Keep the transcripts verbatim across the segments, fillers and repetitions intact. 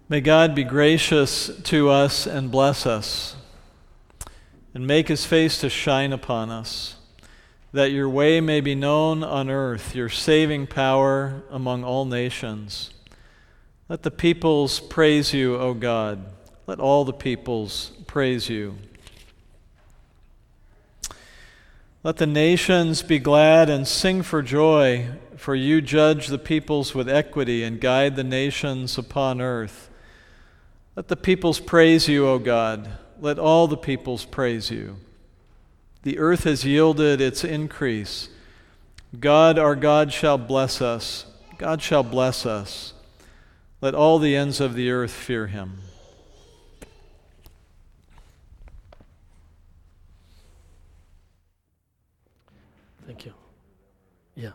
May God be gracious to us and bless us, and make his face to shine upon us, that your way may be known on earth, your saving power among all nations. Let the peoples praise you, O God. Let all the peoples praise you. Let the nations be glad and sing for joy, for you judge the peoples with equity and guide the nations upon earth. Let the peoples praise you, O God. Let all the peoples praise you. The earth has yielded its increase. God, our God, shall bless us. God shall bless us. Let all the ends of the earth fear him. Thank you. Yeah.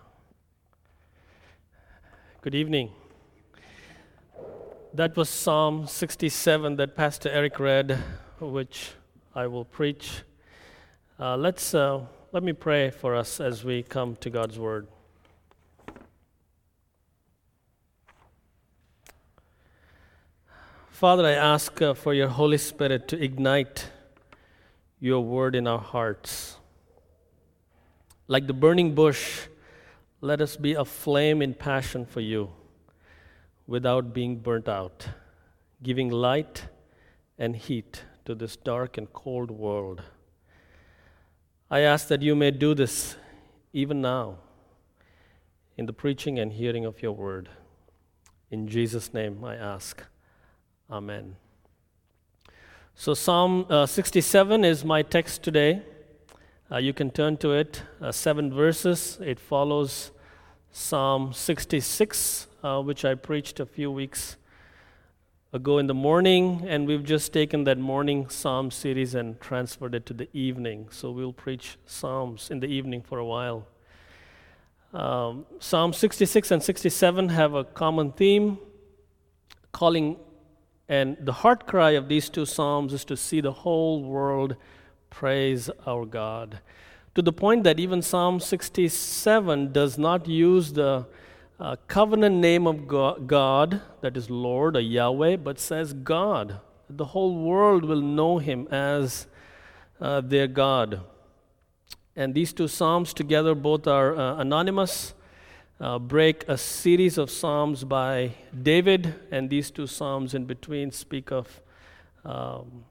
Good evening. That was Psalm sixty-seven that Pastor Eric read, which I will preach. Uh, let's uh, let me pray for us as we come to God's Word. Father, I ask uh, for your Holy Spirit to ignite your Word in our hearts. Like the burning bush, let us be aflame in passion for you, without being burnt out, giving light and heat to this dark and cold world. I ask that you may do this even now in the preaching and hearing of your word. In Jesus' name I ask. Amen. So Psalm uh, sixty-seven is my text today. Uh, you can turn to it, uh, seven verses. It follows Psalm sixty-six, uh, which I preached a few weeks ago in the morning, and we've just taken that morning Psalm series and transferred it to the evening. So we'll preach Psalms in the evening for a while. Um, Psalm sixty-six and sixty-seven have a common theme, calling, and the heart cry of these two Psalms is to see the whole world praise our God. To the point that even Psalm sixty-seven does not use the uh, covenant name of God, that is Lord or Yahweh, but says God. The whole world will know him as uh, their God. And these two Psalms together, both are uh, anonymous, uh, break a series of Psalms by David, and these two Psalms in between speak of um,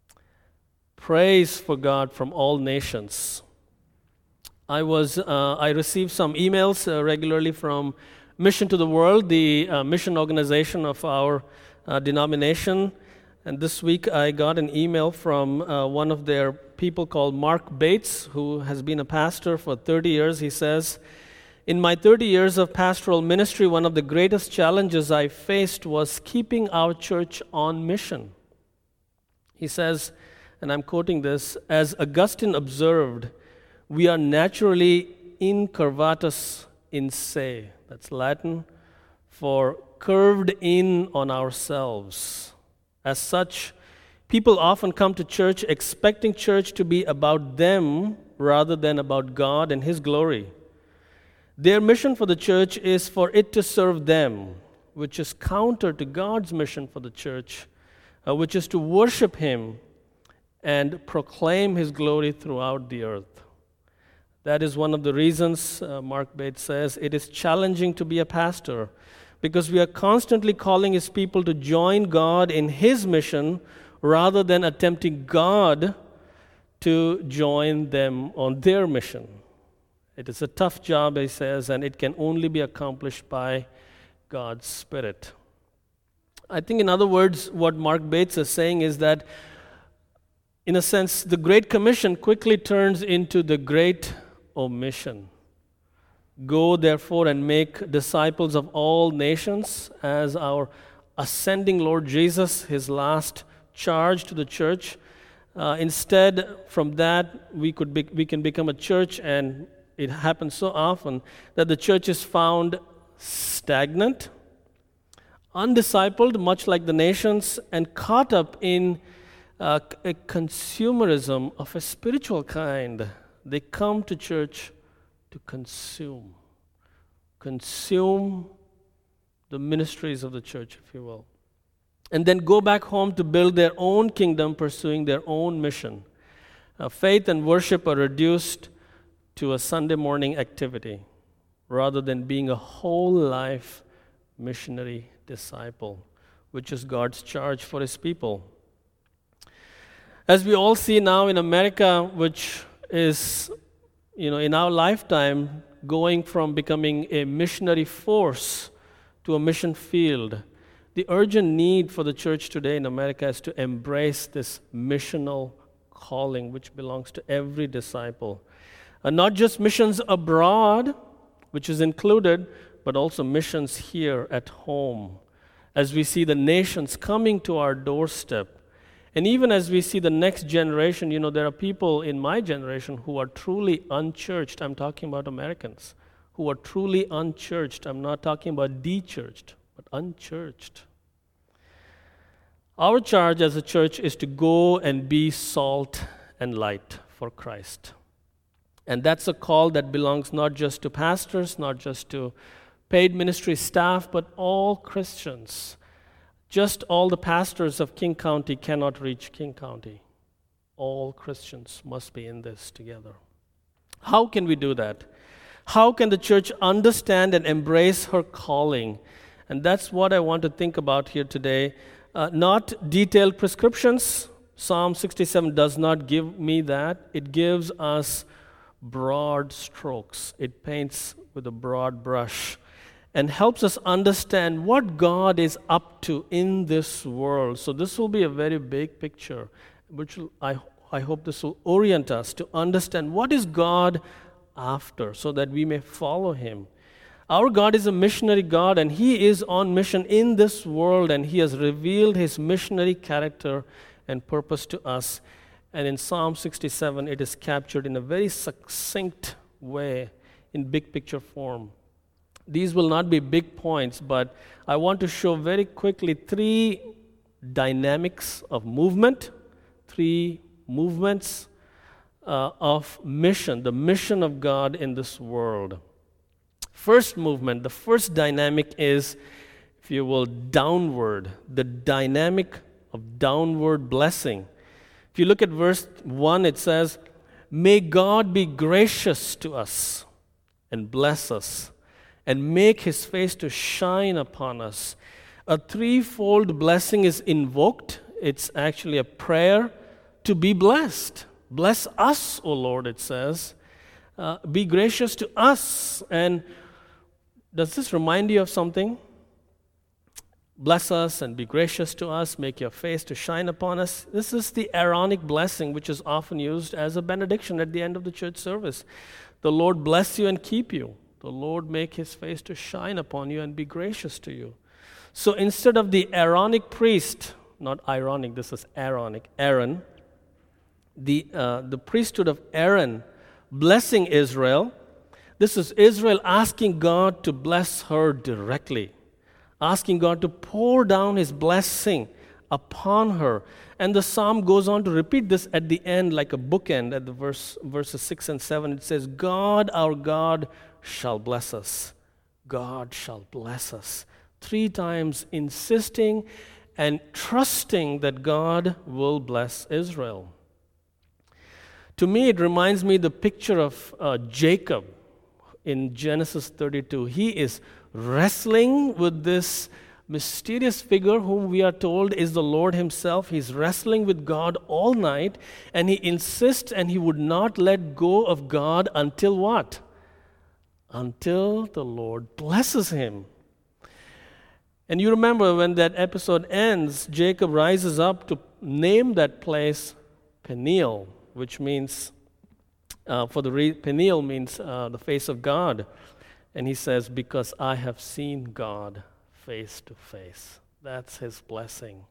praise for God from all nations. I was uh, I received some emails uh, regularly from Mission to the World, the uh, mission organization of our uh, denomination. And this week I got an email from uh, one of their people called Mark Bates, who has been a pastor for thirty years. He says, "In my thirty years of pastoral ministry, one of the greatest challenges I faced was keeping our church on mission." He says, and I'm quoting this, "As Augustine observed, we are naturally incurvatus in se." That's Latin for curved in on ourselves. As such, people often come to church expecting church to be about them rather than about God and his glory. Their mission for the church is for it to serve them, which is counter to God's mission for the church, uh, which is to worship him and proclaim his glory throughout the earth. That is one of the reasons, uh, Mark Bates says, it is challenging to be a pastor, because we are constantly calling his people to join God in his mission rather than attempting God to join them on their mission. It is a tough job, he says, and it can only be accomplished by God's Spirit. I think, in other words, what Mark Bates is saying is that, in a sense, the Great Commission quickly turns into the Great Omission. Go, therefore, and make disciples of all nations, as our ascending Lord Jesus, his last charge to the church. Uh, instead, from that, we could be, we can become a church, and it happens so often that the church is found stagnant, undiscipled, much like the nations, and caught up in uh, a consumerism of a spiritual kind. They come to church to consume. Consume the ministries of the church, if you will. and then go back home to build their own kingdom, pursuing their own mission. Uh, faith and worship are reduced to a Sunday morning activity rather than being a whole life missionary disciple, which is God's charge for His people. As we all see now in America, which is, you know, in our lifetime, going from becoming a missionary force to a mission field, the urgent need for the church today in America is to embrace this missional calling which belongs to every disciple. And not just missions abroad, which is included, but also missions here at home. As we see the nations coming to our doorstep, and even as we see the next generation, you know, there are people in my generation who are truly unchurched. I'm talking about Americans who are truly unchurched. I'm not talking about de-churched, but unchurched. Our charge as a church is to go and be salt and light for Christ. And that's a call that belongs not just to pastors, not just to paid ministry staff, but all Christians. Just all the pastors of King County cannot reach King County. All Christians must be in this together. How can we do that? How can the church understand and embrace her calling? And that's what I want to think about here today. Uh, not detailed prescriptions. Psalm sixty-seven does not give me that. It gives us broad strokes. It paints with a broad brush and helps us understand what God is up to in this world. So this will be a very big picture, which will, I, I hope this will orient us to understand what is God after, so that we may follow Him. Our God is a missionary God, and He is on mission in this world, and He has revealed His missionary character and purpose to us. And in Psalm sixty-seven, it is captured in a very succinct way, in big picture form. These will not be big points, but I want to show very quickly three dynamics of movement, three movements uh, of mission, the mission of God in this world. First movement, the first dynamic is, if you will, downward, the dynamic of downward blessing. If you look at verse one, it says, "May God be gracious to us and bless us, and make His face to shine upon us." A threefold blessing is invoked. It's actually a prayer to be blessed. Bless us, O Lord, it says. Uh, be gracious to us. And does this remind you of something? Bless us and be gracious to us, make your face to shine upon us. This is the Aaronic blessing, which is often used as a benediction at the end of the church service. The Lord bless you and keep you. The Lord make His face to shine upon you and be gracious to you. So instead of the Aaronic priest, not ironic, this is Aaronic, Aaron, the, uh, the priesthood of Aaron blessing Israel, this is Israel asking God to bless her directly, asking God to pour down His blessing upon her. And the psalm goes on to repeat this at the end, like a bookend at the verse verses six and seven. It says, "God, our God, shall bless us. God shall bless us." Three times insisting and trusting that God will bless Israel. To me, it reminds me the picture of uh, Jacob in Genesis thirty-two. He is wrestling with this mysterious figure whom we are told is the Lord Himself. He's wrestling with God all night, and he insists and he would not let go of God until what? Until the Lord blesses him. And you remember when that episode ends, Jacob rises up to name that place Peniel, which means, uh, for the re- Peniel means uh, the face of God. And he says, "Because I have seen God face to face." That's his blessing.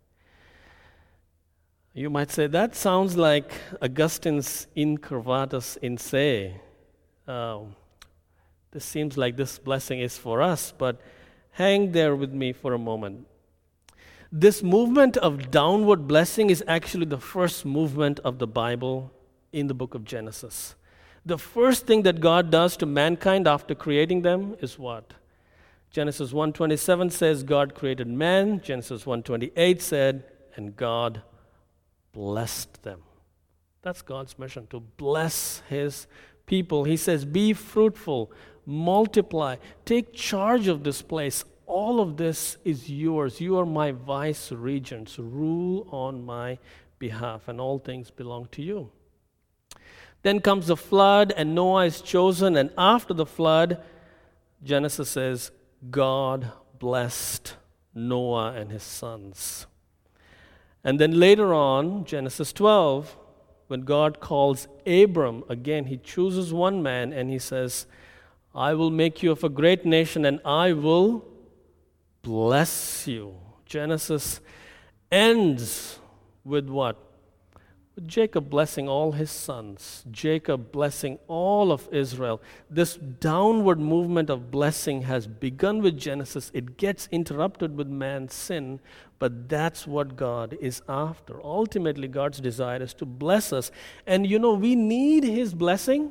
You might say, that sounds like Augustine's Incurvatus in se. Um, this seems like this blessing is for us, but hang there with me for a moment. This movement of downward blessing is actually the first movement of the Bible in the book of Genesis. The first thing that God does to mankind after creating them is what? Genesis one twenty-seven says God created man. Genesis one twenty-eight said, and God blessed them. That's God's mission, to bless his people. He says, be fruitful, multiply, take charge of this place. All of this is yours. You are my vice regents. Rule on my behalf, and all things belong to you. Then comes the flood, and Noah is chosen, and after the flood, Genesis says, God blessed Noah and his sons. And then later on, Genesis twelve, when God calls Abram, again, he chooses one man and he says, I will make you of a great nation and I will bless you. Genesis ends with what? With Jacob blessing all his sons, Jacob blessing all of Israel. This downward movement of blessing has begun with Genesis. It gets interrupted with man's sin, but that's what God is after. Ultimately, God's desire is to bless us. And you know, we need his blessing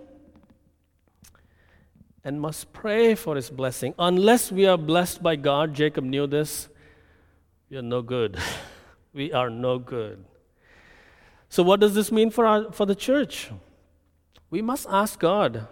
and must pray for his blessing. Unless we are blessed by God, Jacob knew this, we are no good. We are no good. So what does this mean for our, for the church? We must ask God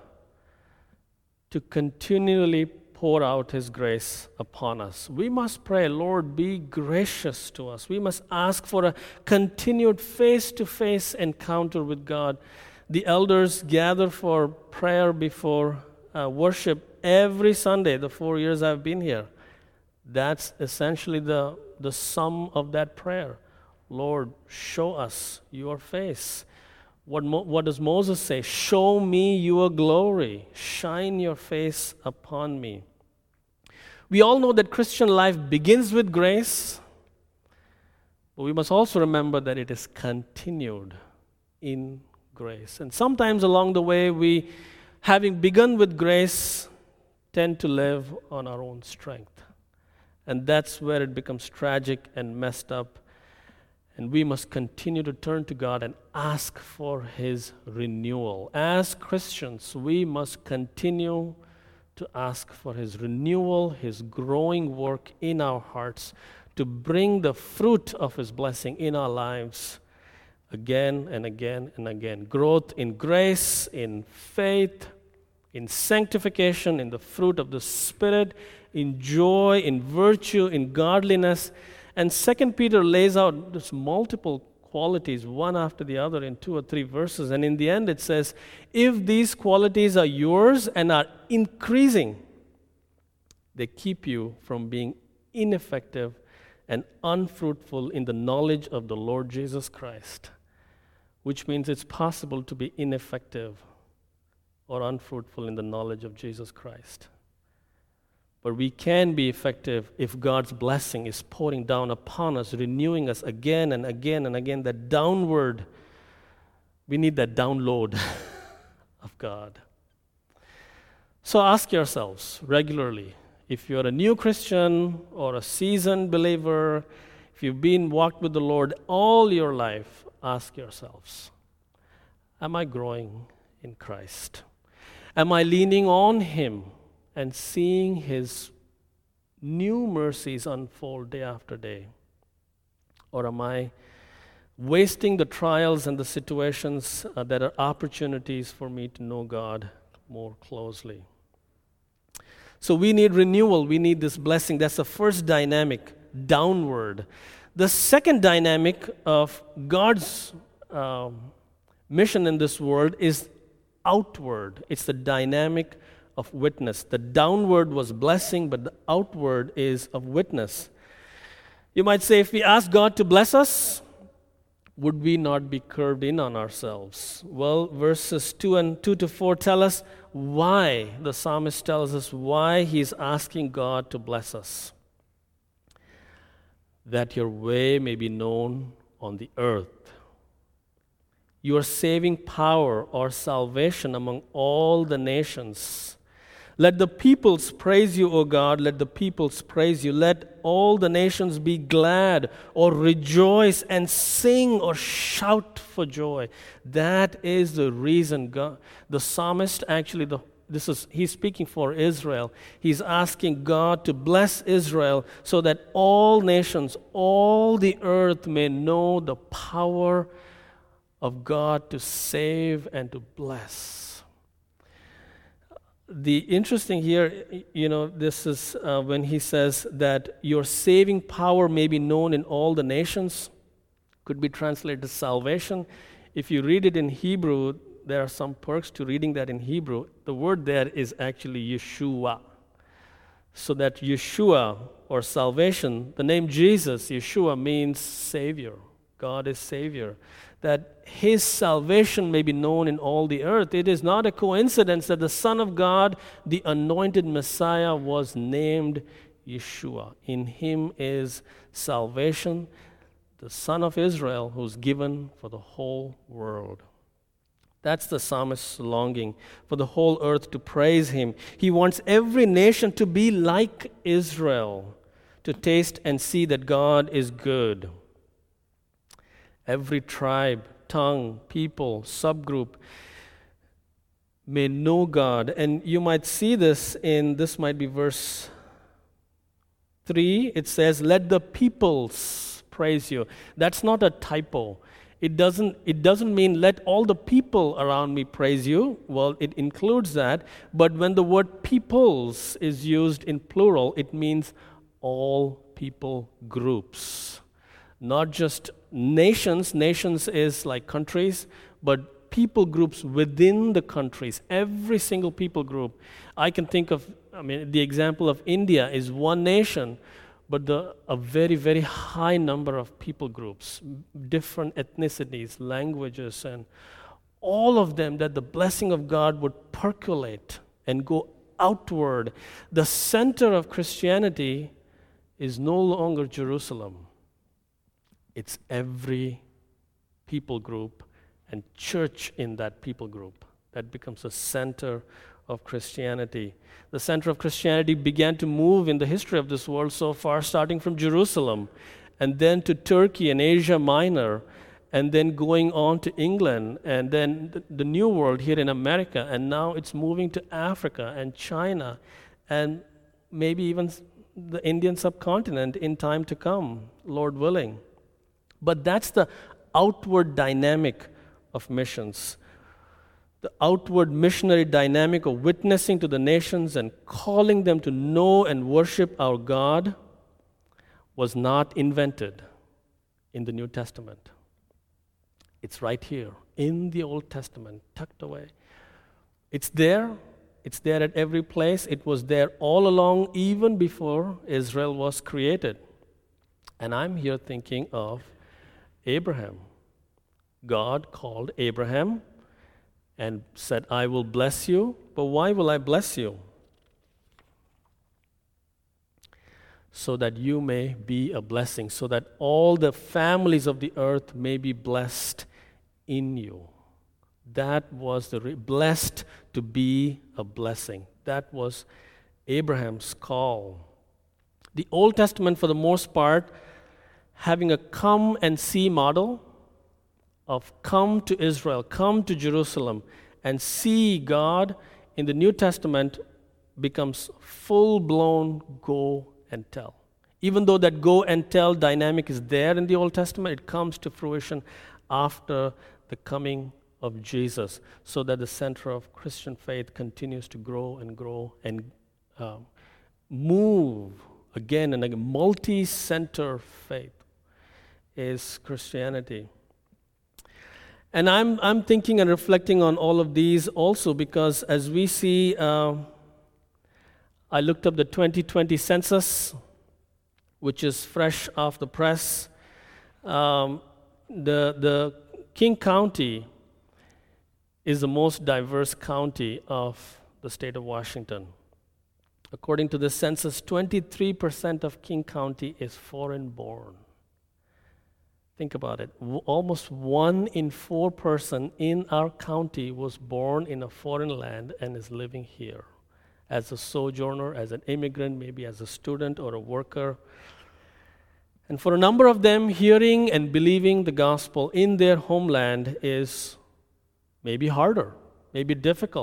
to continually pour out his grace upon us. We must pray, Lord, be gracious to us. We must ask for a continued face-to-face encounter with God. The elders gather for prayer before uh, worship every Sunday, the four years I've been here. That's essentially the, the sum of that prayer. Lord, show us your face. What, Mo- what does Moses say? Show me your glory. Shine your face upon me. We all know that Christian life begins with grace, but we must also remember that it is continued in grace. And sometimes along the way, we, having begun with grace, tend to live on our own strength. And that's where it becomes tragic and messed up. And we must continue to turn to God and ask for his renewal. As Christians, we must continue to ask for his renewal, his growing work in our hearts, to bring the fruit of his blessing in our lives again and again and again. Growth in grace, in faith, in sanctification, in the fruit of the Spirit, in joy, in virtue, in godliness. And Second Peter lays out this multiple qualities, one after the other, in two or three verses. And in the end it says, if these qualities are yours and are increasing, they keep you from being ineffective and unfruitful in the knowledge of the Lord Jesus Christ, which means it's possible to be ineffective or unfruitful in the knowledge of Jesus Christ. But we can be effective if God's blessing is pouring down upon us, renewing us again and again and again. That downward, we need that download of God. So ask yourselves regularly, if you're a new Christian or a seasoned believer, if you've been walked with the Lord all your life, ask yourselves, am I growing in Christ? Am I leaning on him and seeing his new mercies unfold day after day? Or am I wasting the trials and the situations uh, that are opportunities for me to know God more closely? So we need renewal. We need this blessing. That's the first dynamic, downward. The second dynamic of God's um, mission in this world is outward. It's the dynamic of witness. The downward was blessing, but the outward is of witness. You might say, if we ask God to bless us, would we not be curved in on ourselves? Well, verses two and two to four tell us why. The psalmist tells us why he's asking God to bless us. That your way may be known on the earth. Your saving power or salvation among all the nations. Let the peoples praise you, O God. Let the peoples praise you. Let all the nations be glad or rejoice and sing or shout for joy. That is the reason God, the psalmist, actually the this is, he's speaking for Israel. He's asking God to bless Israel so that all nations, all the earth may know the power of God to save and to bless. The interesting here, you know, this is uh, when he says that your saving power may be known in all the nations, could be translated as salvation. If you read it in Hebrew, there are some perks to reading that in Hebrew. The word there is actually Yeshua. So that Yeshua, or salvation, the name Jesus, Yeshua, means Savior. God is Savior. That His salvation may be known in all the earth. It is not a coincidence that the Son of God, the anointed Messiah, was named Yeshua. In Him is salvation, the Son of Israel, who's given for the whole world. That's the psalmist's longing, for the whole earth to praise Him. He wants every nation to be like Israel, to taste and see that God is good. Every tribe, tongue, people, subgroup may know God. And you might see this in, this might be verse three. It says, let the peoples praise you. That's not a typo. It doesn't, it doesn't mean let all the people around me praise you. Well, it includes that. But when the word peoples is used in plural, it means all people groups. Not just nations. Nations is like countries, but people groups within the countries. Every single people group. I can think of, I mean, the example of India is one nation, but the, a very, very high number of people groups, different ethnicities, languages, and all of them, that the blessing of God would percolate and go outward. The center of Christianity is no longer Jerusalem. It's every people group and church in that people group. That becomes the center of Christianity. The center of Christianity began to move in the history of this world so far, starting from Jerusalem, and then to Turkey and Asia Minor, and then going on to England, and then the, the New World here in America, and now it's moving to Africa and China, and maybe even the Indian subcontinent in time to come, Lord willing. But that's the outward dynamic of missions. The outward missionary dynamic of witnessing to the nations and calling them to know and worship our God was not invented in the New Testament. It's right here in the Old Testament, tucked away. It's there. It's there at every place. It was there all along, even before Israel was created. And I'm here thinking of Abraham. God called Abraham and said, I will bless you. But why will I bless you? So that you may be a blessing, so that all the families of the earth may be blessed in you. That was the re- blessed to be a blessing. That was Abraham's call. The Old Testament, for the most part, having a come and see model of come to Israel, come to Jerusalem, and see God. In the New Testament becomes full-blown go and tell. Even though that go and tell dynamic is there in the Old Testament, it comes to fruition after the coming of Jesus, so that the center of Christian faith continues to grow and grow and um, move again in a multi-center faith is Christianity. And I'm I'm thinking and reflecting on all of these also because as we see, uh, I looked up the twenty twenty census, which is fresh off the press. Um, the the King County is the most diverse county of the state of Washington. According to the census, twenty-three percent of King County is foreign-born. Think about it. W- almost one in four person in our county was born in a foreign land and is living here as a sojourner, as an immigrant, maybe as a student or a worker. And for a number of them, hearing and believing the gospel in their homeland is maybe harder, maybe difficult.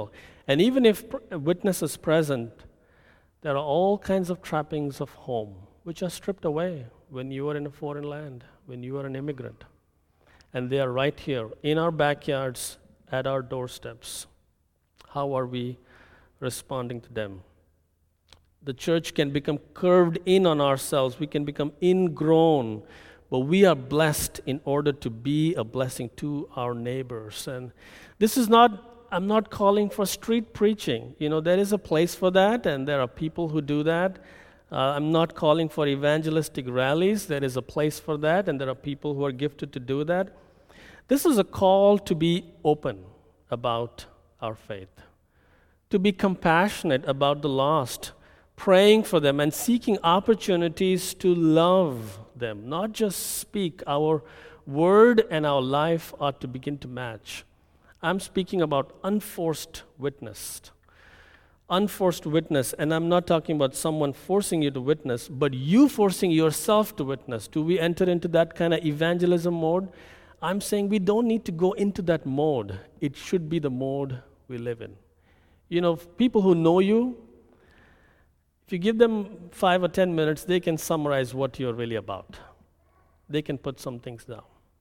And even if pr- a witness is present, there are all kinds of trappings of home which are stripped away when you are in a foreign land, when you are an immigrant. And they are right here in our backyards, at our doorsteps. How are we responding to them? The church can become curved in on ourselves. We can become ingrown, but we are blessed in order to be a blessing to our neighbors. And this is not, I'm not calling for street preaching. You know, there is a place for that, and there are people who do that. Uh, I'm not calling for evangelistic rallies. There is a place for that, and there are people who are gifted to do that. This is a call to be open about our faith, to be compassionate about the lost, praying for them and seeking opportunities to love them, not just speak. Our word and our life ought to begin to match. I'm speaking about unforced witness. Unforced witness, and I'm not talking about someone forcing you to witness, but you forcing yourself to witness. Do we enter into that kind of evangelism mode? I'm saying we don't need to go into that mode. It should be the mode we live in. You know, people who know you, if you give them five or ten minutes, they can summarize what you're really about. They can put some things down.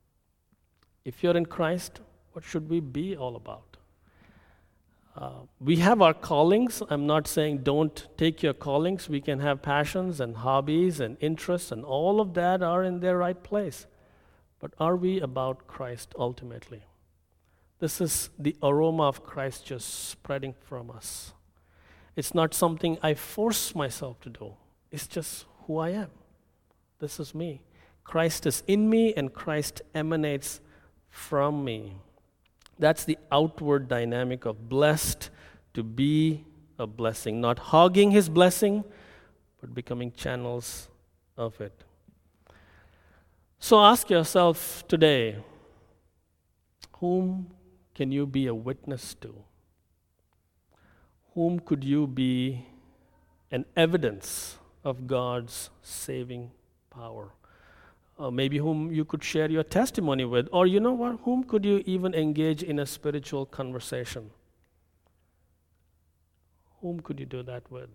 If you're in Christ, what should we be all about? Uh, we have our callings. I'm not saying don't take your callings. We can have passions and hobbies and interests, and all of that are in their right place. But are we about Christ ultimately? This is the aroma of Christ just spreading from us. It's not something I force myself to do. It's just who I am. This is me. Christ is in me, and Christ emanates from me. That's the outward dynamic of blessed to be a blessing. Not hogging his blessing, but becoming channels of it. So ask yourself today, whom can you be a witness to? Whom could you be an evidence of God's saving power? Uh, maybe whom you could share your testimony with, or you know what, whom could you even engage in a spiritual conversation? Whom could you do that with?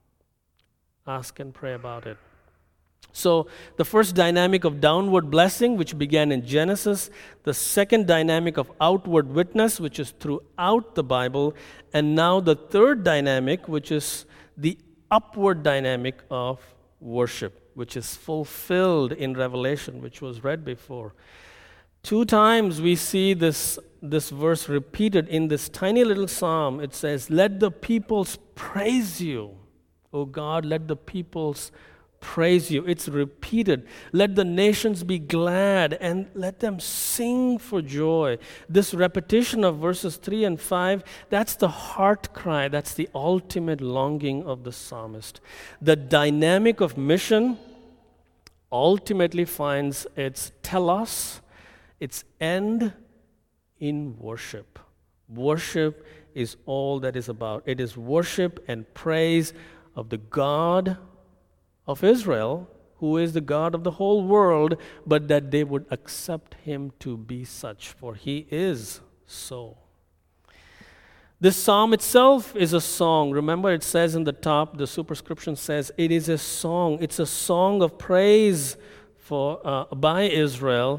Ask and pray about it. So the first dynamic of downward blessing, which began in Genesis, the second dynamic of outward witness, which is throughout the Bible, and now the third dynamic, which is the upward dynamic of worship, which is fulfilled in Revelation, which was read before. Two times we see this, this verse repeated in this tiny little psalm. It says, "Let the peoples praise you, O God, let the peoples praise you." It's repeated. Let the nations be glad and let them sing for joy. This repetition of verses three and five, that's the heart cry. That's the ultimate longing of the psalmist. The dynamic of mission ultimately finds its telos, its end in worship. Worship is all that is about. It is worship and praise of the God of Israel, who is the God of the whole world, but that they would accept him to be such, for he is so. This psalm itself is a song. Remember, it says in the top, the superscription says, it is a song. It's a song of praise for uh, by Israel,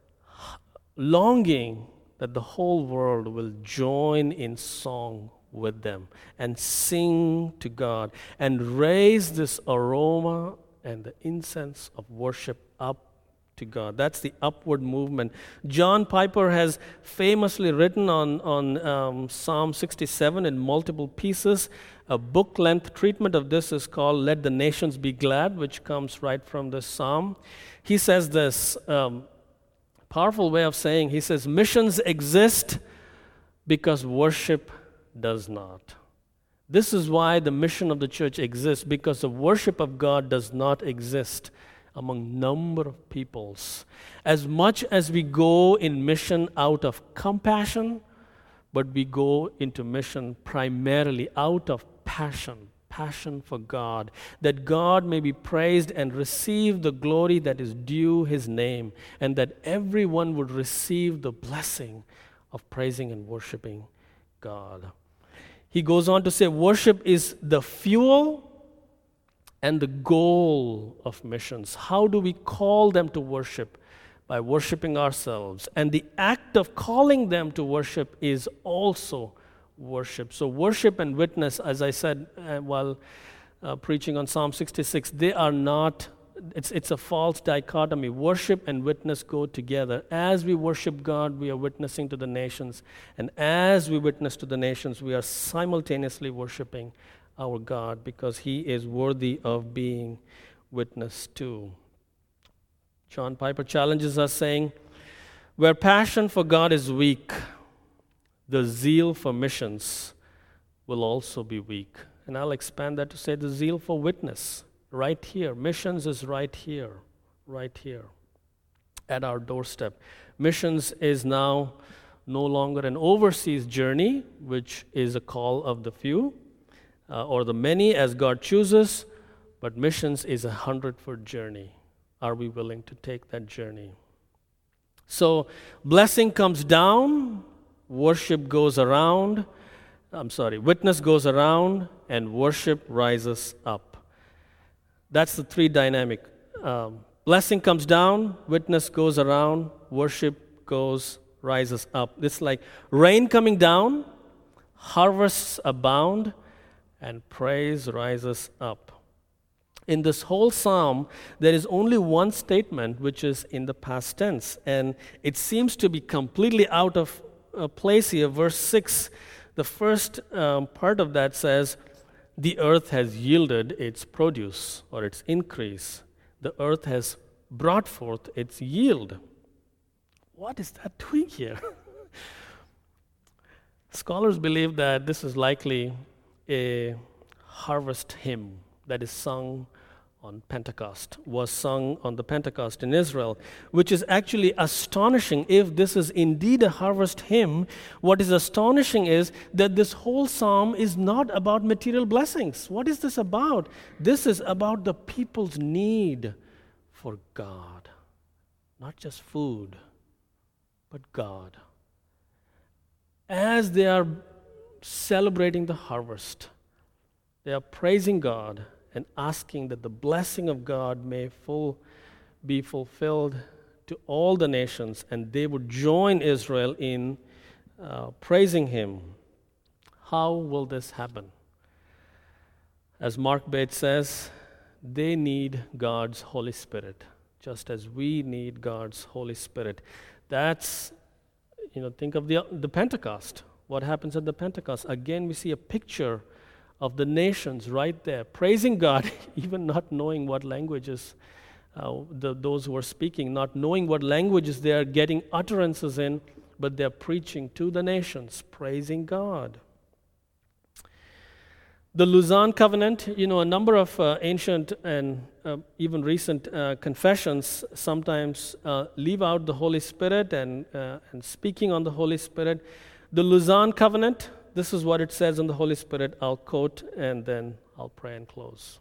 longing that the whole world will join in song with them and sing to God and raise this aroma and the incense of worship up to God. That's the upward movement. John Piper has famously written on, on um, Psalm sixty-seven in multiple pieces. A book-length treatment of this is called Let the Nations Be Glad, which comes right from this psalm. He says this, um, powerful way of saying, he says, missions exist because worship does not. This is why the mission of the church exists, because the worship of God does not exist among number of peoples. As much as we go in mission out of compassion, but we go into mission primarily out of passion, passion for God, that God may be praised and receive the glory that is due his name, and that everyone would receive the blessing of praising and worshiping God. He goes on to say, worship is the fuel and the goal of missions. How do we call them to worship? By worshiping ourselves. And the act of calling them to worship is also worship. So worship and witness, as I said uh, while uh, preaching on Psalm sixty-six, they are not, it's, it's a false dichotomy. Worship and witness go together. As we worship God, we are witnessing to the nations. And as we witness to the nations, we are simultaneously worshiping our God, because He is worthy of being witnessed to. John Piper challenges us saying, where passion for God is weak, the zeal for missions will also be weak. And I'll expand that to say the zeal for witness, right here. Missions is right here, right here, at our doorstep. Missions is now no longer an overseas journey, which is a call of the few, Uh, or the many as God chooses, but missions is a hundred-foot journey. Are we willing to take that journey? So blessing comes down, worship goes around, I'm sorry, witness goes around, and worship rises up. That's the three dynamic. Um, blessing comes down, witness goes around, worship goes, rises up. It's like rain coming down, harvests abound, and praise rises up. In this whole psalm, there is only one statement which is in the past tense, and it seems to be completely out of uh, place here. Verse six, the first um, part of that says, the earth has yielded its produce, or its increase. The earth has brought forth its yield. What is that doing here? Scholars believe that this is likely a harvest hymn that is sung on Pentecost, was sung on the Pentecost in Israel, which is actually astonishing. If this is indeed a harvest hymn, what is astonishing is that this whole psalm is not about material blessings. What is this about? This is about the people's need for God. Not just food, but God. As they are celebrating the harvest, they are praising God and asking that the blessing of God may full be fulfilled to all the nations, and they would join Israel in uh, praising Him. How will this happen? As Mark Bates says, they need God's Holy Spirit, just as we need God's Holy Spirit. That's, you know, think of the, the Pentecost. What happens at the Pentecost? Again, we see a picture of the nations right there, praising God, even not knowing what languages uh, the, those who are speaking, not knowing what languages they are getting utterances in, but they're preaching to the nations, praising God. The Lausanne Covenant, you know, a number of uh, ancient and uh, even recent uh, confessions sometimes uh, leave out the Holy Spirit and, uh, and speaking on the Holy Spirit. The Lausanne Covenant, this is what it says on the Holy Spirit. I'll quote and then I'll pray and close.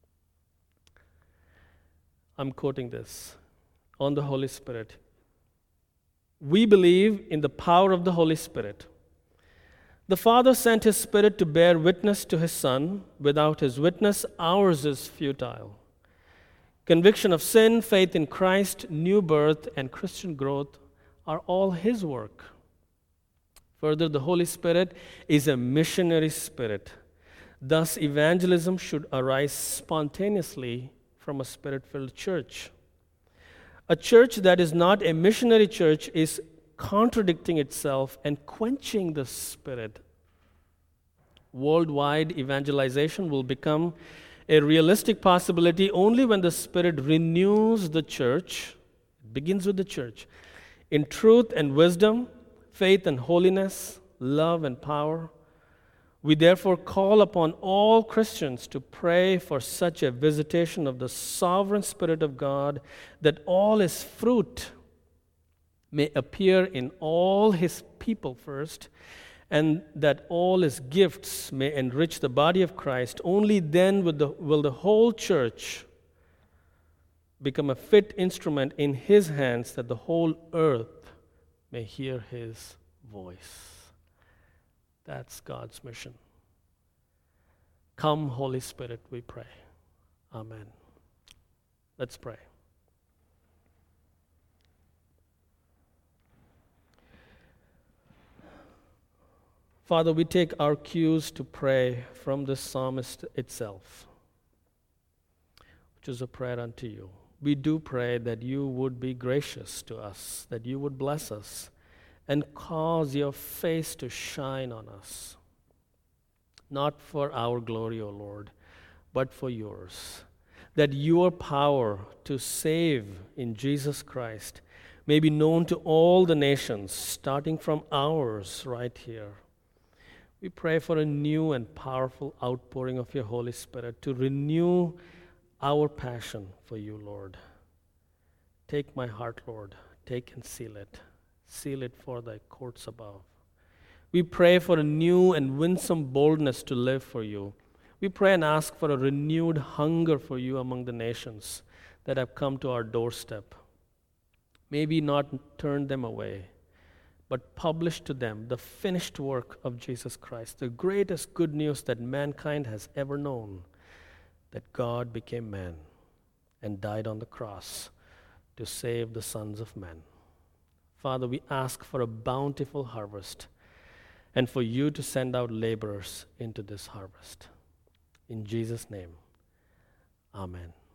I'm quoting this on the Holy Spirit. We believe in the power of the Holy Spirit. The Father sent His Spirit to bear witness to His Son. Without His witness, ours is futile. Conviction of sin, faith in Christ, new birth, and Christian growth are all His work. Further, the Holy Spirit is a missionary spirit. Thus, evangelism should arise spontaneously from a Spirit-filled church. A church that is not a missionary church is contradicting itself and quenching the Spirit. Worldwide evangelization will become a realistic possibility only when the Spirit renews the church. It begins with the church. In truth and wisdom, faith and holiness, love and power. We therefore call upon all Christians to pray for such a visitation of the sovereign Spirit of God, that all His fruit may appear in all His people first, and that all His gifts may enrich the body of Christ. Only then will the, will the whole church become a fit instrument in His hands, that the whole earth may hear His voice. That's God's mission. Come, Holy Spirit, we pray. Amen. Let's pray. Father, we take our cues to pray from the psalmist itself, which is a prayer unto you. We do pray that you would be gracious to us, that you would bless us, and cause your face to shine on us, not for our glory, O Lord, but for yours, that your power to save in Jesus Christ may be known to all the nations, starting from ours right here. We pray for a new and powerful outpouring of your Holy Spirit to renew our passion for you, Lord. Take my heart, Lord. Take and seal it. Seal it for thy courts above. We pray for a new and winsome boldness to live for you. We pray and ask for a renewed hunger for you among the nations that have come to our doorstep. May we not turn them away, but publish to them the finished work of Jesus Christ, the greatest good news that mankind has ever known, that God became man and died on the cross to save the sons of men. Father, we ask for a bountiful harvest and for you to send out laborers into this harvest. In Jesus' name, amen.